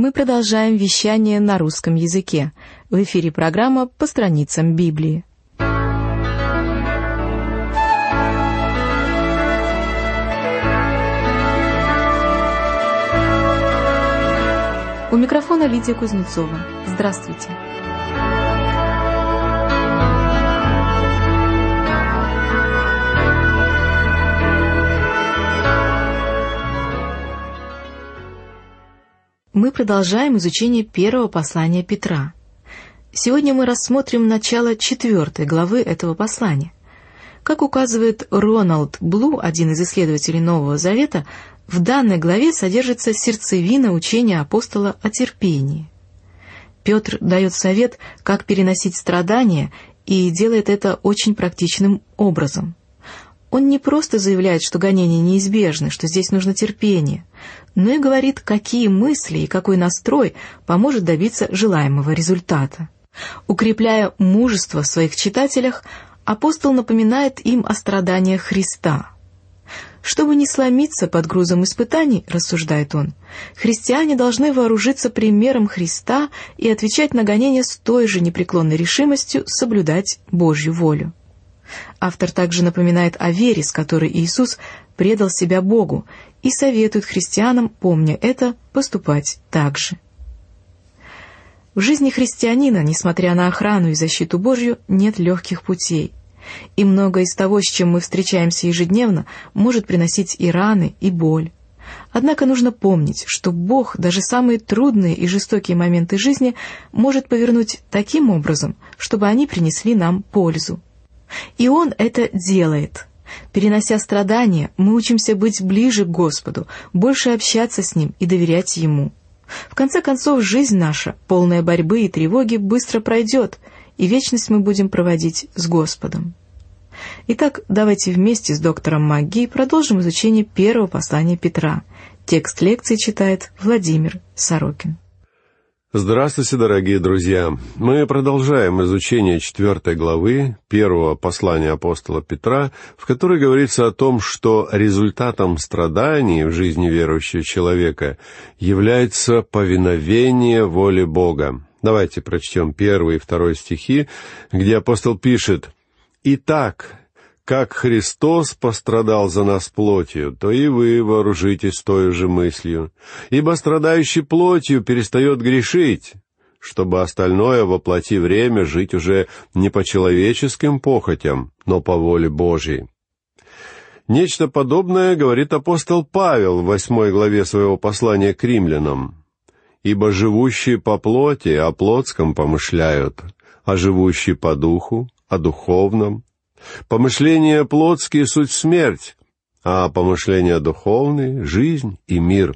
Мы продолжаем вещание на русском языке. В эфире программа «По страницам Библии». У микрофона Лидия Кузнецова. Здравствуйте. Мы продолжаем изучение первого послания Петра. Сегодня мы рассмотрим начало 4 главы этого послания. Как указывает Рональд Блу, один из исследователей Нового Завета, в данной главе содержится сердцевина учения апостола о терпении. Петр дает совет, как переносить страдания, и делает это очень практичным образом. Он не просто заявляет, что гонения неизбежны, что здесь нужно терпение, но и говорит, какие мысли и какой настрой поможет добиться желаемого результата. Укрепляя мужество в своих читателях, апостол напоминает им о страданиях Христа. Чтобы не сломиться под грузом испытаний, рассуждает он, христиане должны вооружиться примером Христа и отвечать на гонения с той же непреклонной решимостью соблюдать Божью волю. Автор также напоминает о вере, с которой Иисус предал себя Богу, и советует христианам, помня это, поступать так же. В жизни христианина, несмотря на охрану и защиту Божью, нет легких путей. И многое из того, с чем мы встречаемся ежедневно, может приносить и раны, и боль. Однако нужно помнить, что Бог даже самые трудные и жестокие моменты жизни может повернуть таким образом, чтобы они принесли нам пользу. И Он это делает. Перенося страдания, мы учимся быть ближе к Господу, больше общаться с Ним и доверять Ему. В конце концов, жизнь наша, полная борьбы и тревоги, быстро пройдет, и вечность мы будем проводить с Господом. Итак, давайте вместе с доктором МакГи продолжим изучение первого послания Петра. Текст лекции читает Владимир Сорокин. Здравствуйте, дорогие друзья! Мы продолжаем изучение 4 главы первого послания апостола Петра, в которой говорится о том, что результатом страданий в жизни верующего человека является повиновение воле Бога. Давайте прочтем 1 и 2 стихи, где апостол пишет: «Итак, как Христос пострадал за нас плотью, то и вы вооружитесь той же мыслью. Ибо страдающий плотью перестает грешить, чтобы остальное во плоти время жить уже не по человеческим похотям, но по воле Божьей». Нечто подобное говорит апостол Павел в 8 главе своего послания к римлянам. «Ибо живущие по плоти о плотском помышляют, а живущие по духу о духовном. Помышления плотские — суть смерть, а помышления духовные — жизнь и мир».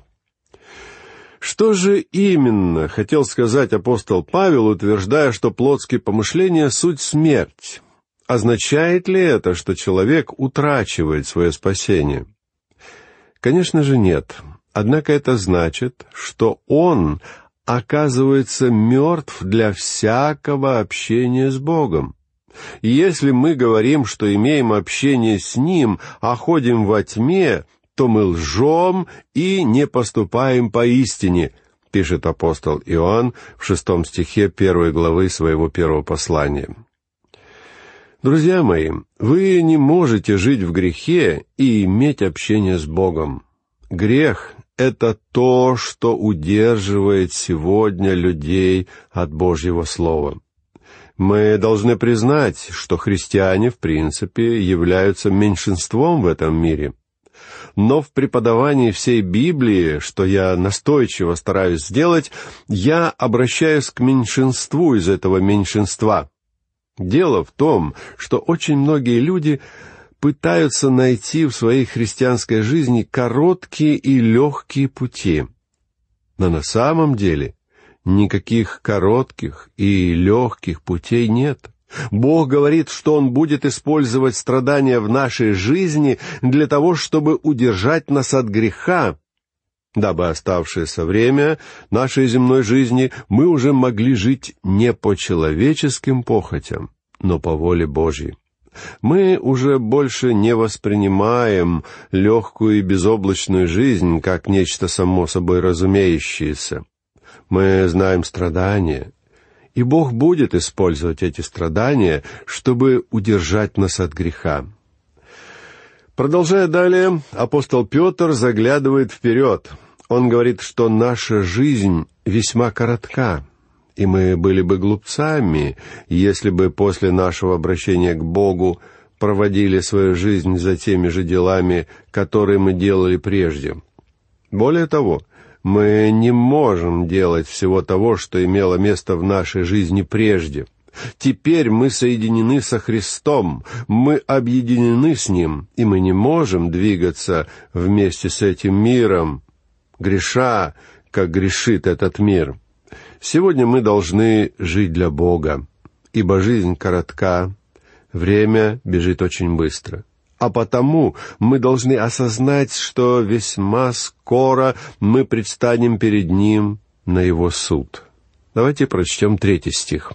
Что же именно хотел сказать апостол Павел, утверждая, что плотские помышления — суть смерть? Означает ли это, что человек утрачивает свое спасение? Конечно же, нет. Однако это значит, что он оказывается мертв для всякого общения с Богом. И если мы говорим, что имеем общение с Ним, а ходим во тьме, то мы лжем и не поступаем поистине, пишет апостол Иоанн в 6 стихе 1 главы своего первого послания. Друзья мои, вы не можете жить в грехе и иметь общение с Богом. Грех — это то, что удерживает сегодня людей от Божьего Слова. Мы должны признать, что христиане, в принципе, являются меньшинством в этом мире. Но в преподавании всей Библии, что я настойчиво стараюсь сделать, я обращаюсь к меньшинству из этого меньшинства. Дело в том, что очень многие люди пытаются найти в своей христианской жизни короткие и легкие пути. Но на самом деле никаких коротких и легких путей нет. Бог говорит, что Он будет использовать страдания в нашей жизни для того, чтобы удержать нас от греха, дабы оставшееся время нашей земной жизни мы уже могли жить не по человеческим похотям, но по воле Божьей. Мы уже больше не воспринимаем легкую и безоблачную жизнь как нечто само собой разумеющееся. Мы знаем страдания, и Бог будет использовать эти страдания, чтобы удержать нас от греха. Продолжая далее, апостол Петр заглядывает вперед. Он говорит, что наша жизнь весьма коротка, и мы были бы глупцами, если бы после нашего обращения к Богу проводили свою жизнь за теми же делами, которые мы делали прежде. Более того, мы не можем делать всего того, что имело место в нашей жизни прежде. Теперь мы соединены со Христом, мы объединены с Ним, и мы не можем двигаться вместе с этим миром, греша, как грешит этот мир. Сегодня мы должны жить для Бога, ибо жизнь коротка, время бежит очень быстро. А потому мы должны осознать, что весьма скоро мы предстанем перед Ним на Его суд. Давайте прочтем 3 стих.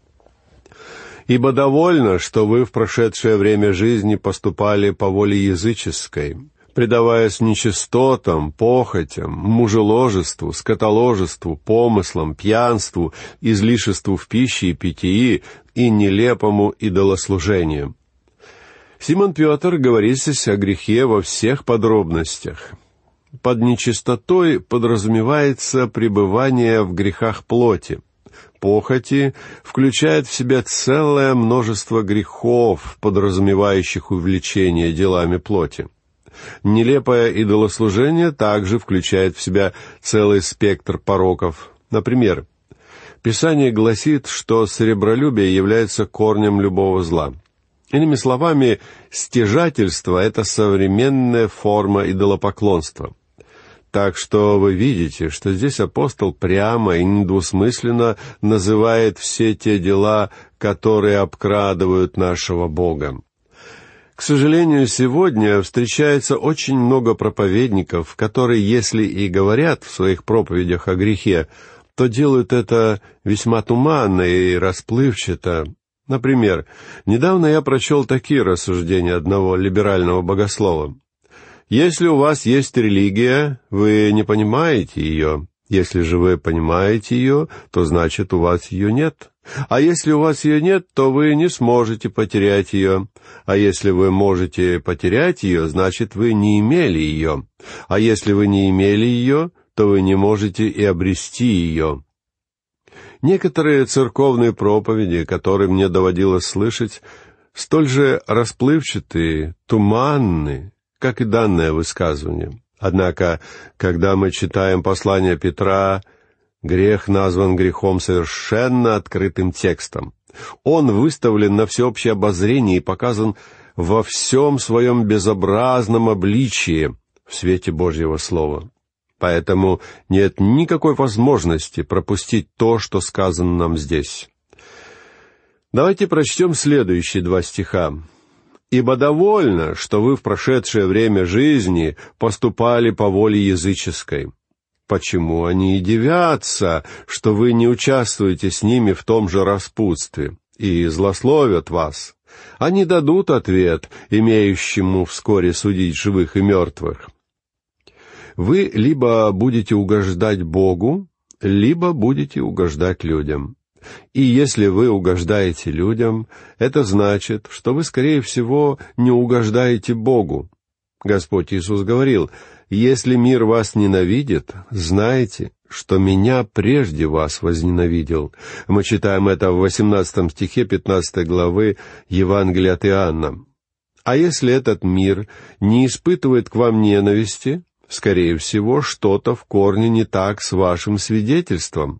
«Ибо довольно, что вы в прошедшее время жизни поступали по воле языческой, предаваясь нечистотам, похотям, мужеложеству, скотоложеству, помыслам, пьянству, излишеству в пище и питьи и нелепому идолослужению». Симон Петр говорит здесь о грехе во всех подробностях. Под нечистотой подразумевается пребывание в грехах плоти. Похоти включает в себя целое множество грехов, подразумевающих увлечение делами плоти. Нелепое идолослужение также включает в себя целый спектр пороков. Например, Писание гласит, что сребролюбие является корнем любого зла. Иными словами, стяжательство — это современная форма идолопоклонства. Так что вы видите, что здесь апостол прямо и недвусмысленно называет все те дела, которые обкрадывают нашего Бога. К сожалению, сегодня встречается очень много проповедников, которые, если и говорят в своих проповедях о грехе, то делают это весьма туманно и расплывчато. Например, недавно я прочел такие рассуждения одного либерального богослова. «Если у вас есть религия, вы не понимаете ее. Если же вы понимаете ее, то значит, у вас ее нет. А если у вас ее нет, то вы не сможете потерять ее. А если вы можете потерять ее, значит, вы не имели ее. А если вы не имели ее, то вы не можете и обрести ее». Некоторые церковные проповеди, которые мне доводилось слышать, столь же расплывчатые, туманны, как и данное высказывание. Однако, когда мы читаем послание Петра, грех назван грехом совершенно открытым текстом. Он выставлен на всеобщее обозрение и показан во всем своем безобразном обличии в свете Божьего Слова. Поэтому нет никакой возможности пропустить то, что сказано нам здесь. Давайте прочтем следующие 2 стиха. «Ибо довольно, что вы в прошедшее время жизни поступали по воле языческой. Почему они и дивятся, что вы не участвуете с ними в том же распутстве, и злословят вас? Они дадут ответ, имеющему вскоре судить живых и мертвых. Вы либо будете угождать Богу, либо будете угождать людям. И если вы угождаете людям, это значит, что вы, скорее всего, не угождаете Богу. Господь Иисус говорил: «Если мир вас ненавидит, знайте, что Меня прежде вас возненавидел». Мы читаем это в 18 стихе 15 главы Евангелия от Иоанна. А если этот мир не испытывает к вам ненависти, скорее всего, что-то в корне не так с вашим свидетельством.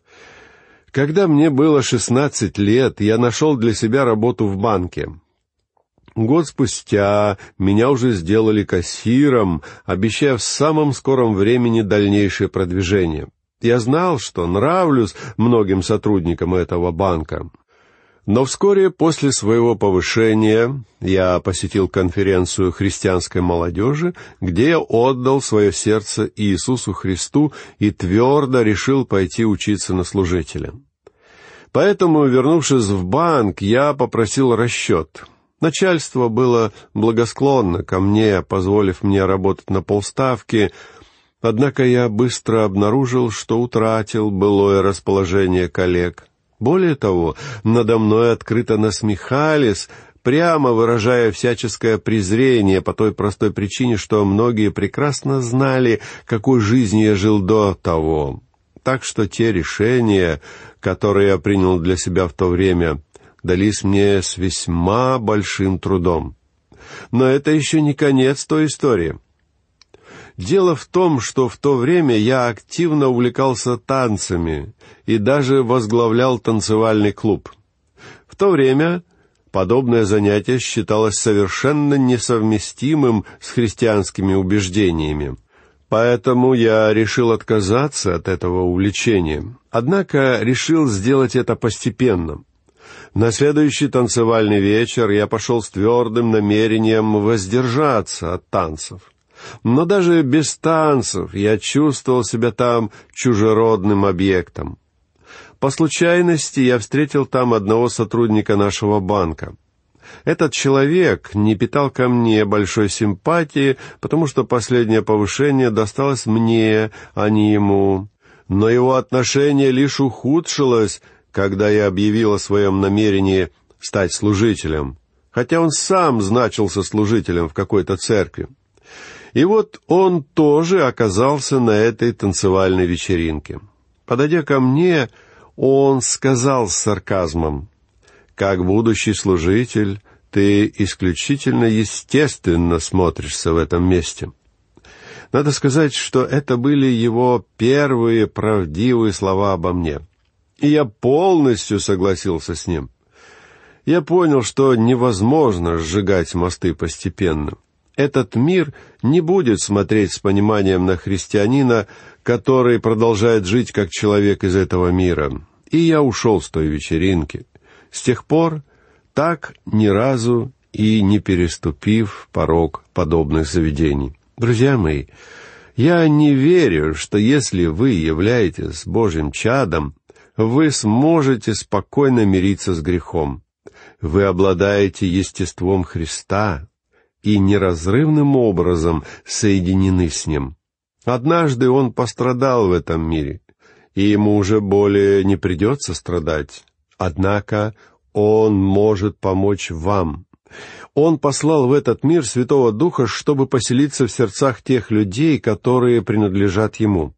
Когда мне было 16 лет, я нашел для себя работу в банке. Год спустя меня уже сделали кассиром, обещая в самом скором времени дальнейшее продвижение. Я знал, что нравлюсь многим сотрудникам этого банка. Но вскоре после своего повышения я посетил конференцию христианской молодежи, где я отдал свое сердце Иисусу Христу и твердо решил пойти учиться на служителя. Поэтому, вернувшись в банк, я попросил расчет. Начальство было благосклонно ко мне, позволив мне работать на полставки, Однако я быстро обнаружил, что утратил былое расположение коллег. Более того, надо мной открыто насмехались, прямо выражая всяческое презрение по той простой причине, что многие прекрасно знали, какой жизнью я жил до того. Так что те решения, которые я принял для себя в то время, дались мне с весьма большим трудом. Но это еще не конец той истории. Дело в том, что в то время я активно увлекался танцами и даже возглавлял танцевальный клуб. В то время подобное занятие считалось совершенно несовместимым с христианскими убеждениями. Поэтому я решил отказаться от этого увлечения. Однако решил сделать это постепенно. На следующий танцевальный вечер я пошел с твердым намерением воздержаться от танцев. Но даже без танцев я чувствовал себя там чужеродным объектом. По случайности я встретил там одного сотрудника нашего банка. Этот человек не питал ко мне большой симпатии, потому что последнее повышение досталось мне, а не ему. Но его отношение лишь ухудшилось, когда я объявил о своем намерении стать служителем, хотя он сам значился служителем в какой-то церкви. И вот он тоже оказался на этой танцевальной вечеринке. Подойдя ко мне, он сказал с сарказмом: «Как будущий служитель, ты исключительно естественно смотришься в этом месте». Надо сказать, что это были его первые правдивые слова обо мне. И я полностью согласился с ним. Я понял, что невозможно сжигать мосты постепенно. Этот мир не будет смотреть с пониманием на христианина, который продолжает жить как человек из этого мира. И я ушел с той вечеринки. С тех пор так ни разу и не переступив порог подобных заведений. Друзья мои, я не верю, что если вы являетесь Божьим чадом, вы сможете спокойно мириться с грехом. Вы обладаете естеством Христа и неразрывным образом соединены с Ним. Однажды Он пострадал в этом мире, и Ему уже более не придется страдать. Однако Он может помочь вам. Он послал в этот мир Святого Духа, чтобы поселиться в сердцах тех людей, которые принадлежат Ему.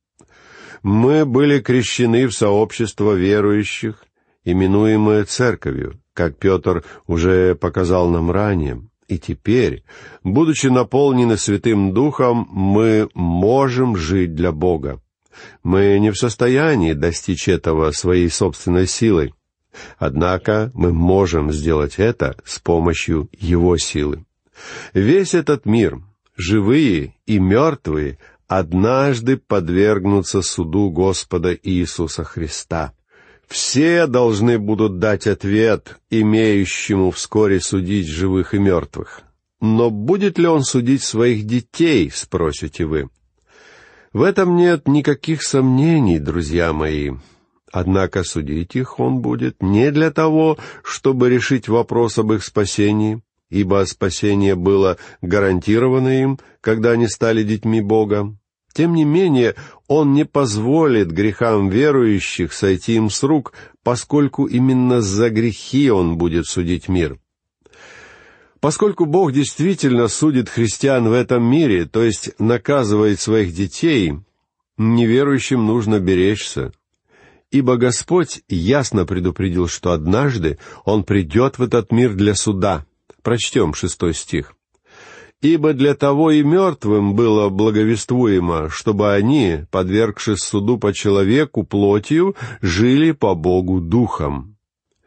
Мы были крещены в сообщество верующих, именуемое Церковью, как Петр уже показал нам ранее. И теперь, будучи наполнены Святым Духом, мы можем жить для Бога. Мы не в состоянии достичь этого своей собственной силой. Однако мы можем сделать это с помощью Его силы. Весь этот мир, живые и мертвые, однажды подвергнутся суду Господа Иисуса Христа. Все должны будут дать ответ, имеющему вскоре судить живых и мертвых. Но будет ли Он судить своих детей, спросите вы? В этом нет никаких сомнений, друзья мои. Однако судить их Он будет не для того, чтобы решить вопрос об их спасении, ибо спасение было гарантировано им, когда они стали детьми Бога. Тем не менее, Он не позволит грехам верующих сойти им с рук, поскольку именно за грехи Он будет судить мир. Поскольку Бог действительно судит христиан в этом мире, то есть наказывает своих детей, неверующим нужно беречься. Ибо Господь ясно предупредил, что однажды Он придет в этот мир для суда. Прочтем 6 стих. «Ибо для того и мертвым было благовествуемо, чтобы они, подвергшись суду по человеку плотью, жили по Богу духом.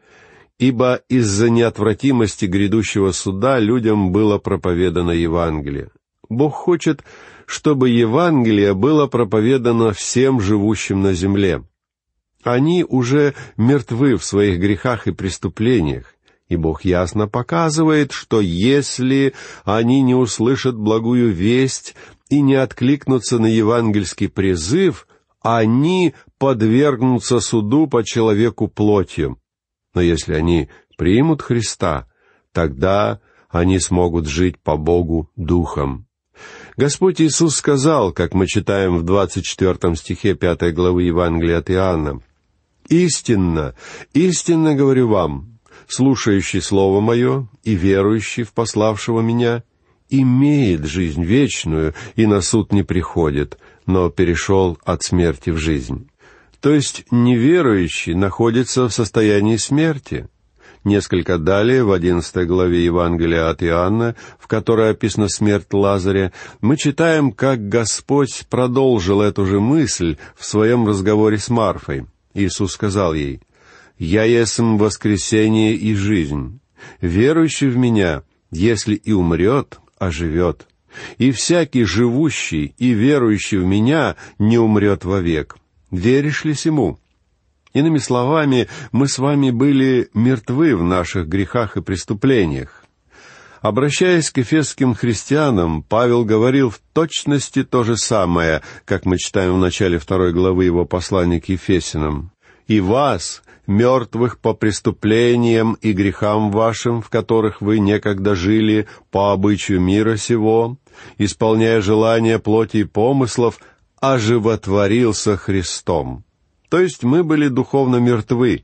Ибо из-за неотвратимости грядущего суда людям было проповедано Евангелие. Бог хочет, чтобы Евангелие было проповедано всем живущим на земле. Они уже мертвы в своих грехах и преступлениях, и Бог ясно показывает, что если они не услышат благую весть и не откликнутся на евангельский призыв, они подвергнутся суду по человеку плотью. Но если они примут Христа, тогда они смогут жить по Богу духом. Господь Иисус сказал, как мы читаем в 24 стихе 5 главы Евангелия от Иоанна: «Истинно, истинно говорю вам, слушающий Слово Мое и верующий в пославшего Меня имеет жизнь вечную и на суд не приходит, но перешел от смерти в жизнь». То есть неверующий находится в состоянии смерти. Несколько далее, в 11 главе Евангелия от Иоанна, в которой описана смерть Лазаря, мы читаем, как Господь продолжил эту же мысль в своем разговоре с Марфой. Иисус сказал ей: «Я есмь воскресение и жизнь. Верующий в Меня, если и умрет, оживет. И всякий живущий и верующий в Меня не умрет вовек. Веришь ли сему?» Иными словами, мы с вами были мертвы в наших грехах и преступлениях. Обращаясь к эфесским христианам, Павел говорил в точности то же самое, как мы читаем в начале 2 главы его послания к Ефесянам. «И вас, мертвых по преступлениям и грехам вашим, в которых вы некогда жили по обычаю мира сего, исполняя желания плоти и помыслов, оживотворил со Христом». То есть мы были духовно мертвы.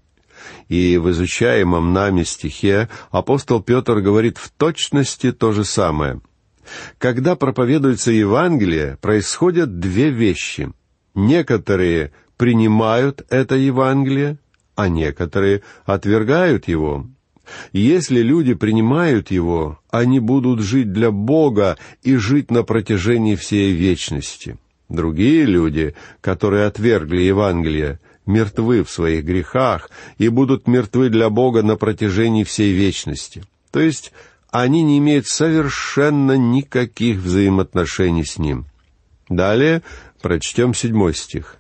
И в изучаемом нами стихе апостол Петр говорит в точности то же самое. Когда проповедуется Евангелие, происходят две вещи. Некоторые принимают это Евангелие, а некоторые отвергают его. Если люди принимают его, они будут жить для Бога и жить на протяжении всей вечности. Другие люди, которые отвергли Евангелие, мертвы в своих грехах и будут мертвы для Бога на протяжении всей вечности. То есть они не имеют совершенно никаких взаимоотношений с Ним. Далее прочтем 7 стих.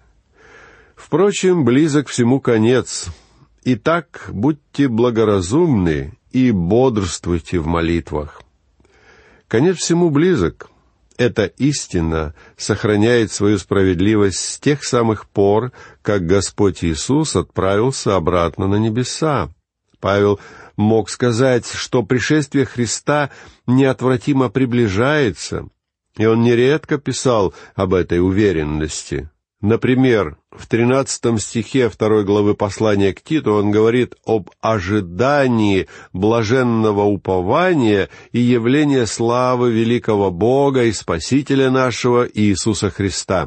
«Впрочем, близок всему конец. Итак, будьте благоразумны и бодрствуйте в молитвах». Конец всему близок. Эта истина сохраняет свою справедливость с тех самых пор, как Господь Иисус отправился обратно на небеса. Павел мог сказать, что пришествие Христа неотвратимо приближается, и он нередко писал об этой уверенности. Например, в 13 стихе 2 главы послания к Титу он говорит об ожидании блаженного упования и явления славы великого Бога и Спасителя нашего Иисуса Христа.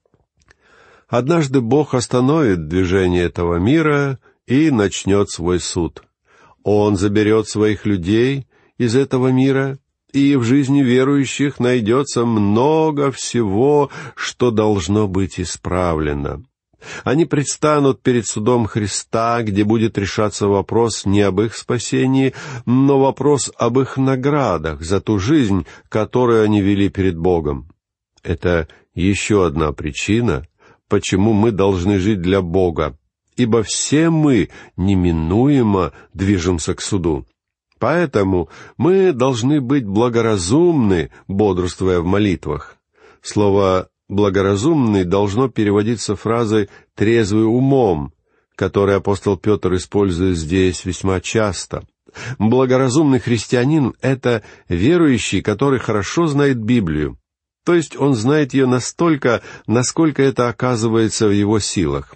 Однажды Бог остановит движение этого мира и начнет свой суд. Он заберет своих людей из этого мира, и в жизни верующих найдется много всего, что должно быть исправлено. Они предстанут перед судом Христа, где будет решаться вопрос не об их спасении, но вопрос об их наградах за ту жизнь, которую они вели перед Богом. Это еще одна причина, почему мы должны жить для Бога, ибо все мы неминуемо движемся к суду. Поэтому мы должны быть благоразумны, бодрствуя в молитвах. Слово «благоразумный» должно переводиться фразой «трезвый умом», которую апостол Петр использует здесь весьма часто. Благоразумный христианин — это верующий, который хорошо знает Библию, то есть он знает ее настолько, насколько это оказывается в его силах.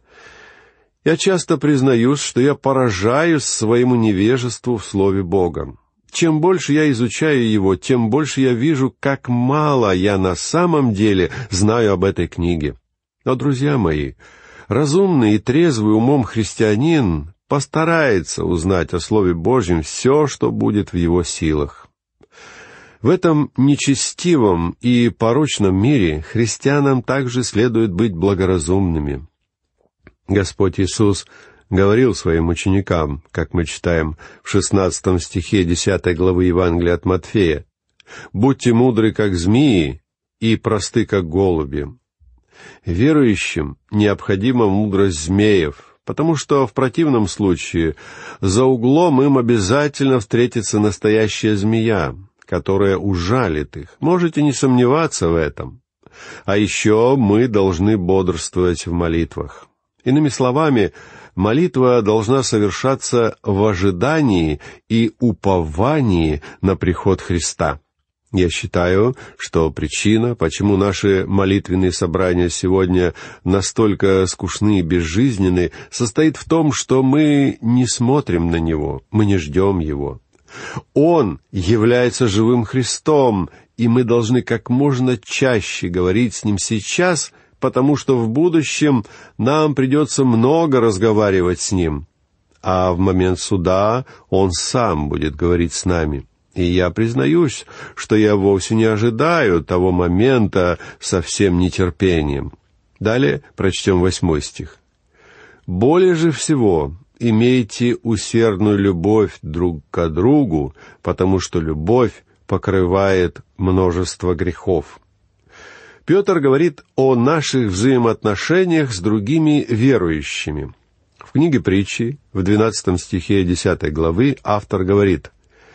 Я часто признаюсь, что я поражаюсь своему невежеству в Слове Бога. Чем больше я изучаю его, тем больше я вижу, как мало я на самом деле знаю об этой книге. Но, друзья мои, разумный и трезвый умом христианин постарается узнать о Слове Божьем все, что будет в его силах. В этом нечестивом и порочном мире христианам также следует быть благоразумными. Господь Иисус говорил своим ученикам, как мы читаем в 16 стихе 10 главы Евангелия от Матфея: «Будьте мудры, как змеи, и просты, как голуби». Верующим необходима мудрость змеев, потому что в противном случае за углом им обязательно встретится настоящая змея, которая ужалит их. Можете не сомневаться в этом. А еще мы должны бодрствовать в молитвах. Иными словами, молитва должна совершаться в ожидании и уповании на приход Христа. Я считаю, что причина, почему наши молитвенные собрания сегодня настолько скучны и безжизненны, состоит в том, что мы не смотрим на Него, мы не ждем Его. Он является живым Христом, и мы должны как можно чаще говорить с Ним сейчас, потому что в будущем нам придется много разговаривать с Ним, а в момент суда Он сам будет говорить с нами. И я признаюсь, что я вовсе не ожидаю того момента со всем нетерпением. Далее прочтем 8 стих. «Более же всего имейте усердную любовь друг к другу, потому что любовь покрывает множество грехов». Петр говорит о наших взаимоотношениях с другими верующими. В книге Притчи, в 12 стихе 10 главы, автор говорит: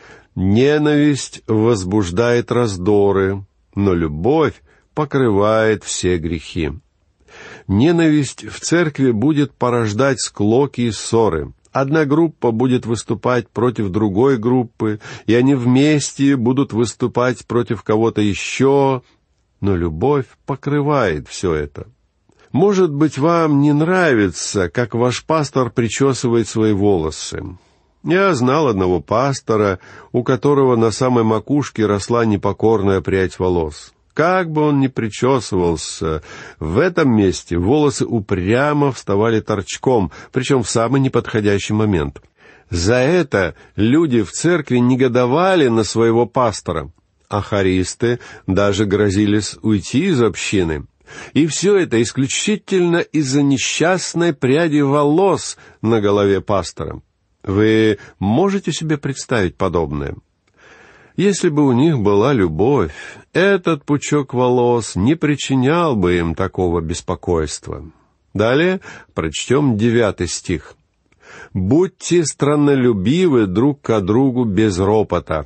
«Ненависть возбуждает раздоры, но любовь покрывает все грехи». Ненависть в церкви будет порождать склоки и ссоры. Одна группа будет выступать против другой группы, и они вместе будут выступать против кого-то еще, но любовь покрывает все это. Может быть, вам не нравится, как ваш пастор причесывает свои волосы. Я знал одного пастора, у которого на самой макушке росла непокорная прядь волос. Как бы он ни причесывался, в этом месте волосы упрямо вставали торчком, причем в самый неподходящий момент. За это люди в церкви негодовали на своего пастора, а хористы даже грозились уйти из общины. И все это исключительно из-за несчастной пряди волос на голове пастора. Вы можете себе представить подобное? Если бы у них была любовь, этот пучок волос не причинял бы им такого беспокойства. Далее прочтем 9 стих. «Будьте страннолюбивы друг к другу без ропота».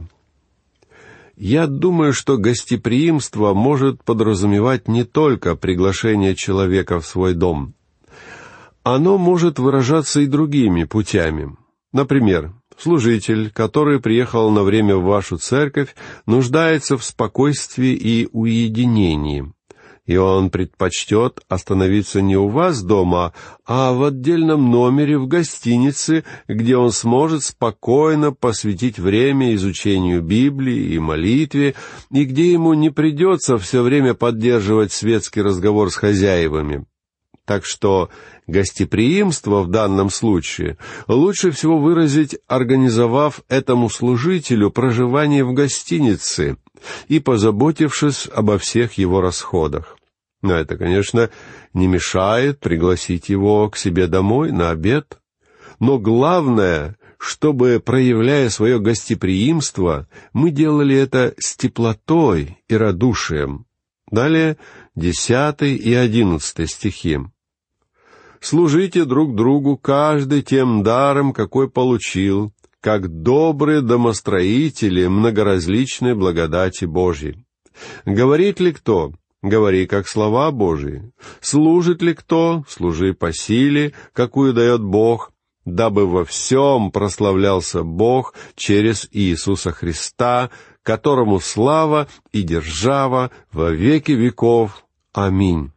Я думаю, что гостеприимство может подразумевать не только приглашение человека в свой дом. Оно может выражаться и другими путями. Например, служитель, который приехал на время в вашу церковь, нуждается в спокойствии и уединении, и он предпочтет остановиться не у вас дома, а в отдельном номере в гостинице, где он сможет спокойно посвятить время изучению Библии и молитве, и где ему не придется все время поддерживать светский разговор с хозяевами. Так что гостеприимство в данном случае лучше всего выразить, организовав этому служителю проживание в гостинице и позаботившись обо всех его расходах. Но это, конечно, не мешает пригласить его к себе домой на обед. Но главное, чтобы, проявляя свое гостеприимство, мы делали это с теплотой и радушием. Далее 10 и 11 стихи. «Служите друг другу каждый тем даром, какой получил, как добрые домостроители многоразличной благодати Божьей. Говорит ли кто? Говори, как слова Божии. Служит ли кто? Служи по силе, какую дает Бог, дабы во всем прославлялся Бог через Иисуса Христа, которому слава и держава во веки веков. Аминь».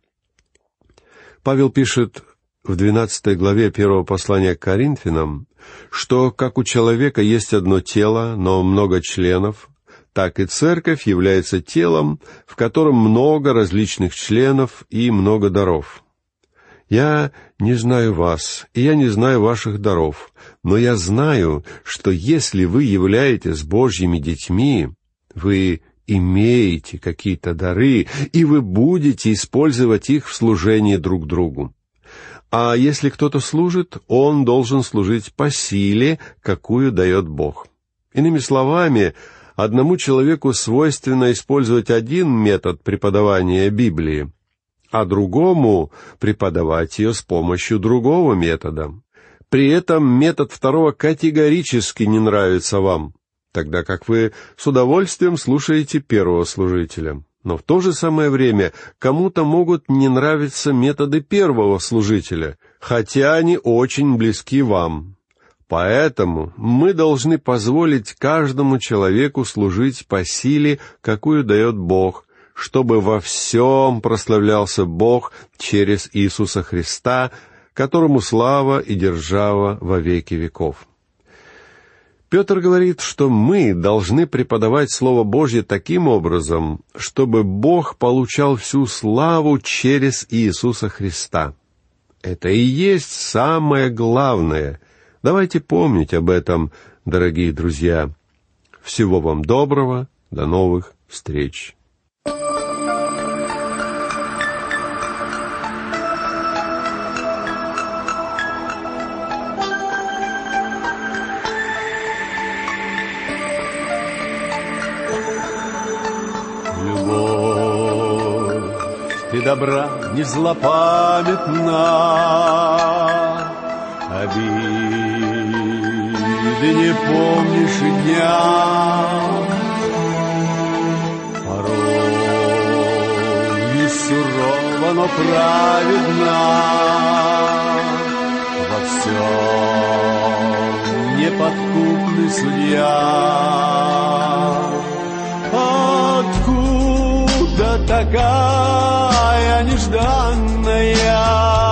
Павел пишет в 12 главе 1 послания к Коринфянам, что как у человека есть одно тело, но много членов, так и церковь является телом, в котором много различных членов и много даров. Я не знаю вас, и я не знаю ваших даров, но я знаю, что если вы являетесь Божьими детьми, вы имеете какие-то дары, и вы будете использовать их в служении друг другу. А если кто-то служит, он должен служить по силе, какую дает Бог. Иными словами, одному человеку свойственно использовать один метод преподавания Библии, а другому преподавать ее с помощью другого метода. При этом метод второго категорически не нравится вам, тогда как вы с удовольствием слушаете первого служителя. Но в то же самое время кому-то могут не нравиться методы первого служителя, хотя они очень близки вам. Поэтому мы должны позволить каждому человеку служить по силе, какую дает Бог, чтобы во всем прославлялся Бог через Иисуса Христа, которому слава и держава во веки веков. Петр говорит, что мы должны преподавать Слово Божье таким образом, чтобы Бог получал всю славу через Иисуса Христа. Это и есть самое главное. Давайте помнить об этом, дорогие друзья. Всего вам доброго, до новых встреч. Ты добра не злопамятна, обиды не помнишь и дня. Порой и сурова, но праведна, во всем неподкупный судья. Откуда такая нежданная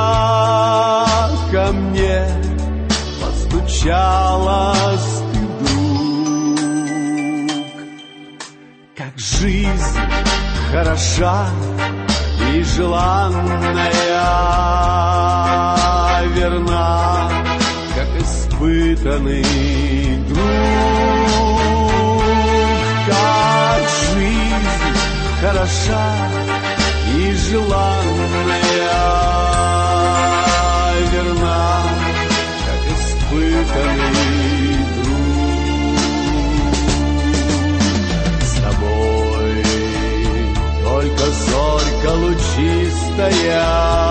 ко мне постучалась ты, друг? Как жизнь хороша и желанная, верна, как испытанный друг. Как жизнь хороша и желанная, верна, как испытанный друг. С тобой только зорька лучистая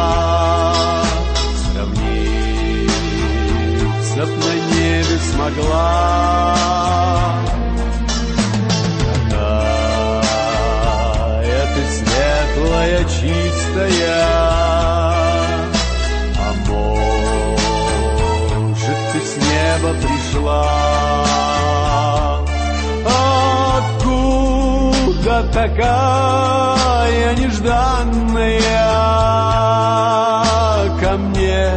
сравниться б на небе смогла. Светлая, чистая, а может, ты с неба пришла? Откуда такая нежданная ко мне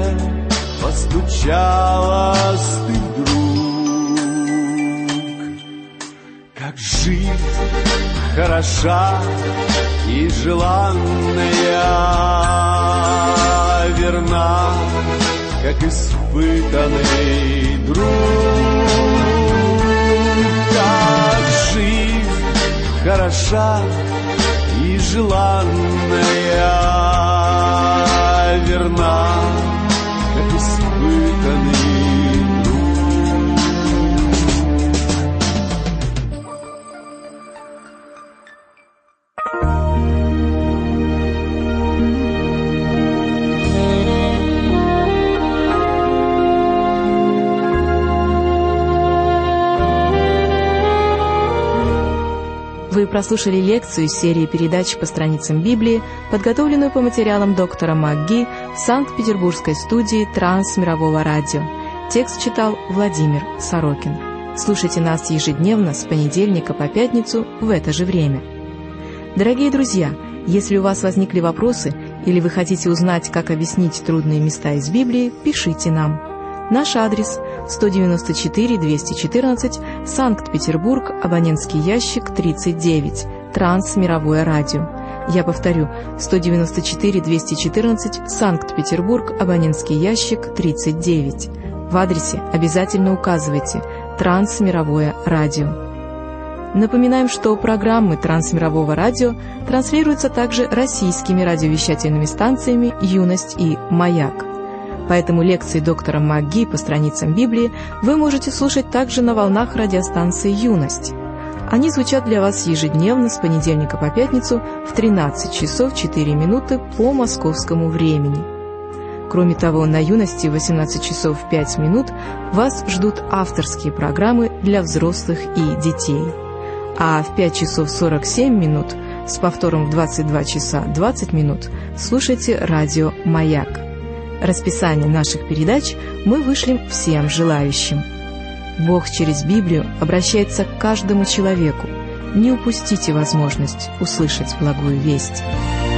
постучалась ты, друг? Как жизнь хороша и желанная, верна, как испытанный друг. Как жизнь хороша и желанная, верна, как испытанный друг. Вы прослушали лекцию из серии передач по страницам Библии, подготовленную по материалам доктора МакГи в Санкт-Петербургской студии Трансмирового радио. Текст читал Владимир Сорокин. Слушайте нас ежедневно с понедельника по пятницу в это же время. Дорогие друзья, если у вас возникли вопросы или вы хотите узнать, как объяснить трудные места из Библии, пишите нам. Наш адрес – 194-214, Санкт-Петербург, абонентский ящик 39, Трансмировое радио. Я повторю, 194-214, Санкт-Петербург, абонентский ящик 39. В адресе обязательно указывайте «Трансмировое радио». Напоминаем, что программы Трансмирового радио транслируются также российскими радиовещательными станциями «Юность» и «Маяк». Поэтому лекции доктора МакГи по страницам Библии вы можете слушать также на волнах радиостанции «Юность». Они звучат для вас ежедневно с понедельника по пятницу в 13 часов 4 минуты по московскому времени. Кроме того, на «Юности» в 18 часов 5 минут вас ждут авторские программы для взрослых и детей. А в 5 часов 47 минут с повтором в 22 часа 20 минут слушайте радио «Маяк». Расписание наших передач мы вышлем всем желающим. Бог через Библию обращается к каждому человеку. Не упустите возможность услышать благую весть.